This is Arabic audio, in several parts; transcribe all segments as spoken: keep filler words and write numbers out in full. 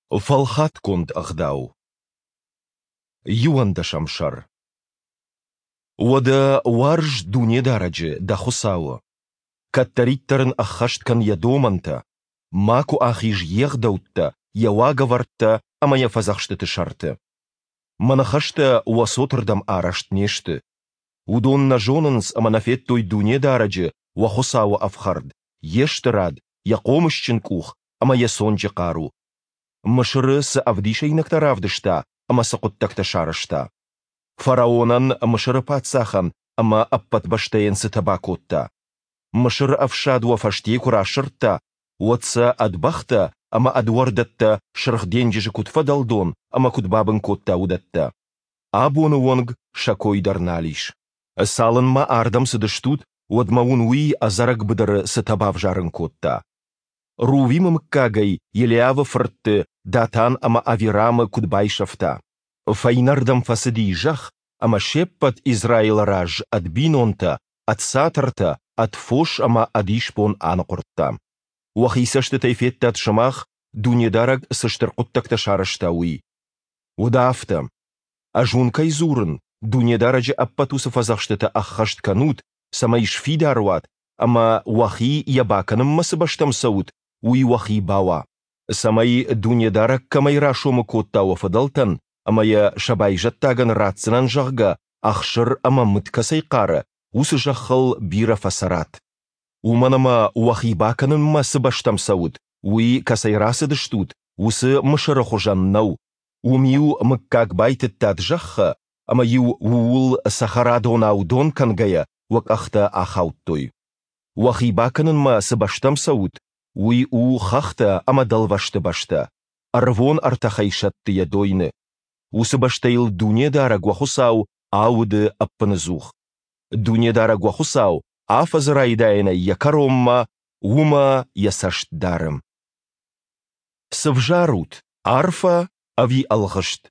فالخات كنت أخداو يوان دا شمشر ودا وارج دوني دارجة دا خساوة كتريترن أخشت كان يدومنتا ماكو آخيج يغدوتا يواغورتا أما يفزخشت تشارتا منخشتا وصوتردم آرشت نيشت ودون نجوننس أما نفيتوي دوني دارجة وخساوة أفخرد يشتراد يقومشچن كوخ أما يسونجي قارو مشرس أفديشي نكترافدشتا أما سقطتك تشارشتا فراونان مشر باتساخن أما أبت بشتين ستباكوتا مشر أفشاد وفشتيك راشرتا واتسا أدبختا أما أدوردتا شرخ دينجيش كت فدالدون أما كت بابن كوتا ودتا أبون وونغ شاكوي درناليش سالن ما أردم سدشتوت ودماون وي أزارك بدر ستباف جارن كوتا روويم مكاغي يلياو فرت داتان أما أفيرام كت بايشفتا فاينردم فسدي جخ أما شеппат إزرايل راج أدبينونتا أتساترتا أتفوش أما أديشبون آنقرتا وخيسشت تيفيتات شماخ دوني دارج سشترقتك تشارشتاوي ودافتا أجون كيزورن دوني دارج أبتو سفزخشتتا أخشت كانوت سمايش في داروات أما وخي يباكنم مسبشتم سوت وي وخي باوا سماي دوني دارج كما يراشو مكوتا وفضلتن أما يا شبايجتاغن راتسنان جغا أخشر أما متكسي قارة وسجخل بيرا فسرات ومنما وخي باكنن ما سبشتم سود وي كسي راسدشتوت وس مشرخو جنو وميو مكاك بايت التات جخ أما يو وول سخرادون أو دون كنغايا وك أختا أخاوتوي وخي باكنن ما سبشتم سود وي او خختا أما دلوشت بشتا أرفون أرتخيشت يدوين وسبشتيل دوني دارج وخساو عود أبنزوخ دوني دارج وخساو عفز رايداين يكروما وما يسشت دارم سفجاروت عرفة أفي الغشت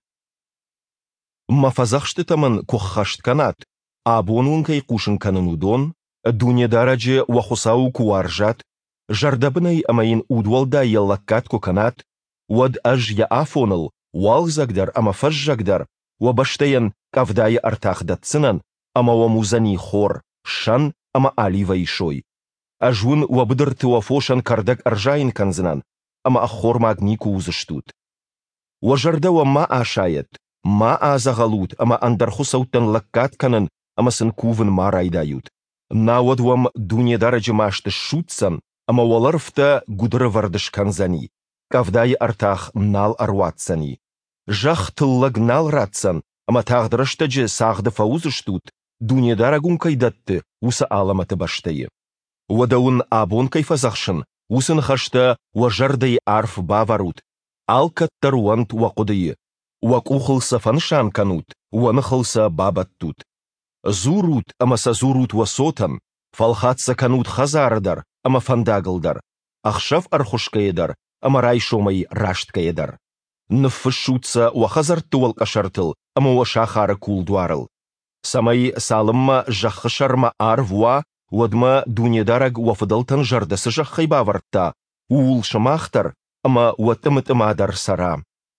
ما فزخشت تمن كخشت كانت أبونون كي قوشن كاننودون دوني دارج وخساو كوارجات جردبني أمين أودوالدا يلقات كو كانت ود أج يأفونل والزقدر أما فجقدر وبشتين كافداي أرتاخ داتسنن أما وموزني خور شن أما آلي ويشوي أجون وبدرت وفوشن كردك أرجاين كنزنن أما أخور ماغنيكو وزشتوت وجرد وما آشايت ما آزغلوت أما أندر خسوتن لكات كنن أما سنكوفن ما رايدايوت ناود وم دوني درجة ماشت الشوتسن أما ولرفتا قدر وردش كنزني كافداي أرتاخ منال أرواتسني جخ تلق نال راتسن أما تاغدرشتج ساغد فوزشتوت دوني دارغون كيدت وسا آلمت بشتي ودون آبون كيف زخشن وسن خشتا وجردي عرف بافاروت آلكت تروانت وقضي وكوخلس فنشان كانوت ونخلس بابتوت زوروت أما سزوروت وصوتن فالخات سكانوت خزاردر أما فنداغلدر أخشف أرخش كيدر أما رايشومي راشت كيدر نفشوتسا وخزرت والقشرتل أما وشاخار كول دوارل سماي سالما جخ شرما آرفوا ودما دوني دارج وفضلتن جردس جخي باورتا وول شماختر أما وتمت مادر سرام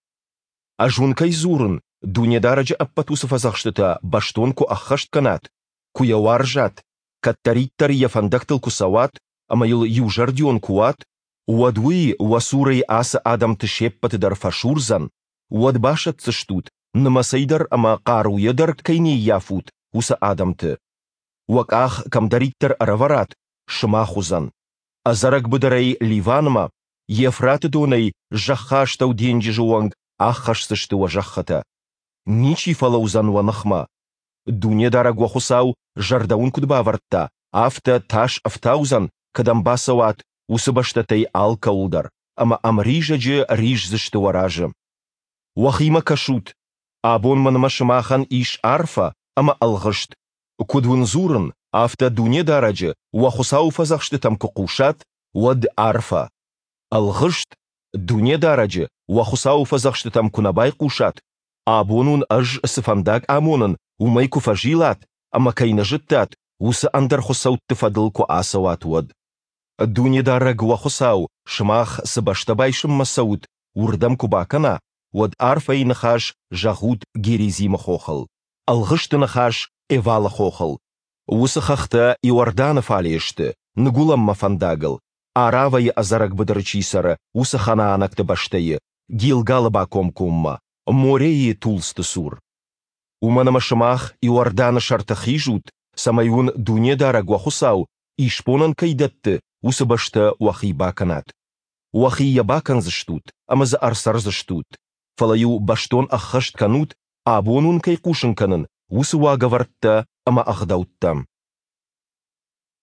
أجون كيزورن دوني دارج أبتو سفزخشتتا باشتون كو أخشت كانت كو يوارجات كتريتر يفندقتل كسوات أما يل يوجرديون كوات ودوي وسوري آس آدم تشيبت در فشورزن ود باشت تشتوت نما سيدر أما قارو يدر كيني يافوت وسا آدم ت وك آخ كم دريتر أرورات شماخوزن أزرق بدري ليفانما يفرات دوني جخاشتو دينجي جوانج آخشتشت وجختا نيشي فلوزن ونخما دوني دارق وخساو جردون كدباورتا آفتا تاش أفتاوزن كدام باسوات وسبشتتي آلكولدر أما أم ريجة ريج زشت وراجم وخيمة كشوت أبون من مشماخن إيش عرفة أما الغشت كدون زورن أفتا دوني دارجة وخساو فزخشت تم كقوشات ود عرفة الغشت دوني دارجة وخساو فزخشت تم كنباي قوشات أبونون أج سفنداك آمونن وميكو فجيلات أما كين جتات وس أندر خساو تفضل كو آسوات ود دوني دارج وخساو شماخ سبشتبايشم مسود урдам кубакана, уад арфай нахаш жагут герезима хохал. Алғышты нахаш эвала хохал. Усы хахта Иорданов алешті, нгулам мафандагыл. Аравай азарак быдырчисара, усы ханаанакты баштайы, гилгалы баком кумма, мореи тулсты сур. Уманамашымах Иорданы шартахи жут, самайун дуне дара гуахусау, ишпонан кайдатты, усы башты уахи баканат. Уахия бакан заштут, амазы арсар заштут. Фалаю баштон аххашт канут, абонун кайкушын канын, усы уагавартта, ама ахдауттам.